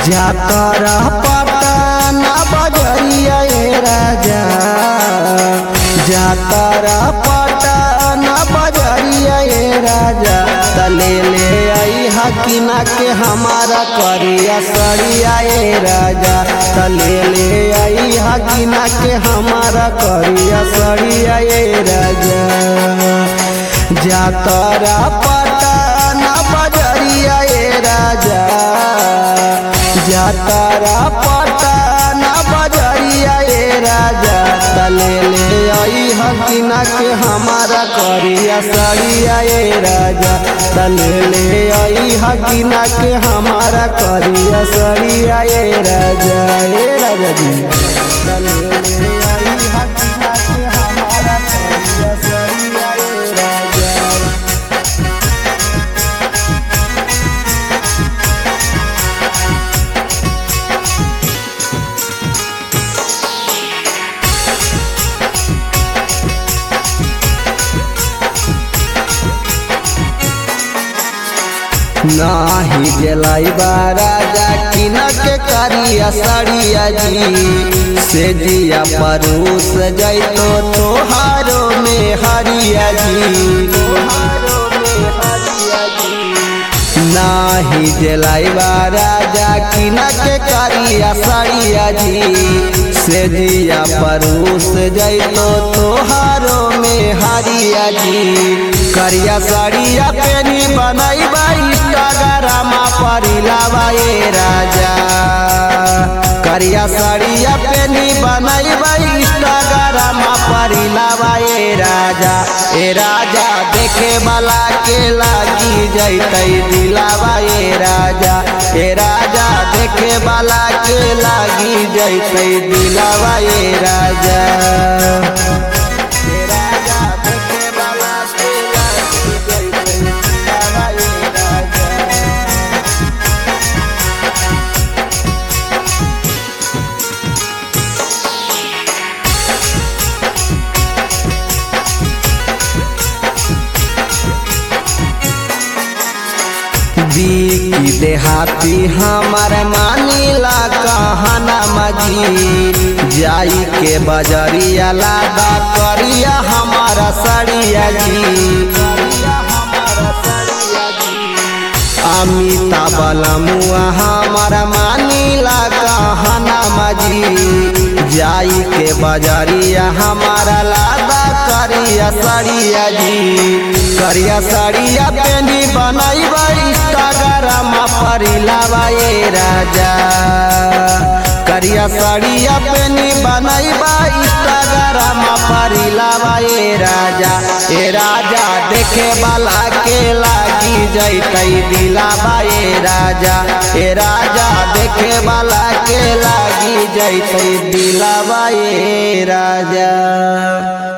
जातरा पटना बजरिया ए राजा, जातरा पटना बजरिया ए राजा। तले ले आई हकीना के हमारा करिया सरिया ए राजा, तले ले आई हकीना के हमारा करिया सरिया ए राजा। जातरा पटना बजरिया ए राजा, जातरा पटना बजरिया ए राजा। तले ले आई हकीना के हमारा करिया सरिया ए राजा, तले ले आई हकीना के हमारा करिया सरिया ए राजा। ए राजा जी तले ले आई हकीना के हमारा करिया सरिया ए राजा। नाही जलाइबा राजा किन के करिया सरिया जी, से जिया परूस जैतो तोहारो में हरिया जी, नाही जलाइबा राजा किन के करिया सरिया जी, से जिया परूस जैतो तोहारो में हरिया जी। करिया सरिया पेनी बनैबा इंस्टाग्राम पर लावा ए राजा, करिया सरिया पेनी बनैबा इंस्टाग्राम पर लावा ए राजा। ए राजा देखे वाला के लागी जैतै दिलावा ए राजा, ए राजा देखे वाला के लागी जैतै दिलावा ए राजा। की देहाती हमार मानीला कहना मजी, जाई के बजरिया लादा करिया हमारा सरिया जी। अमिताभ बलमुआ हमारा मानीला कहना मजी, जाई के बजरिया हमारा लादा करिया सरिया जी। करिया सरिया पेनी बनैबा इंस्टाग्राम पर लावा ए राजा, करिया सरिया पेनी बनैबा इंस्टाग्राम पर लावा ए राजा। ए राजा देखे वाला के लागी जैतै दिलावा ए राजा, ए राजा देखे वाला के लागी जैतै दिलावा ए राजा।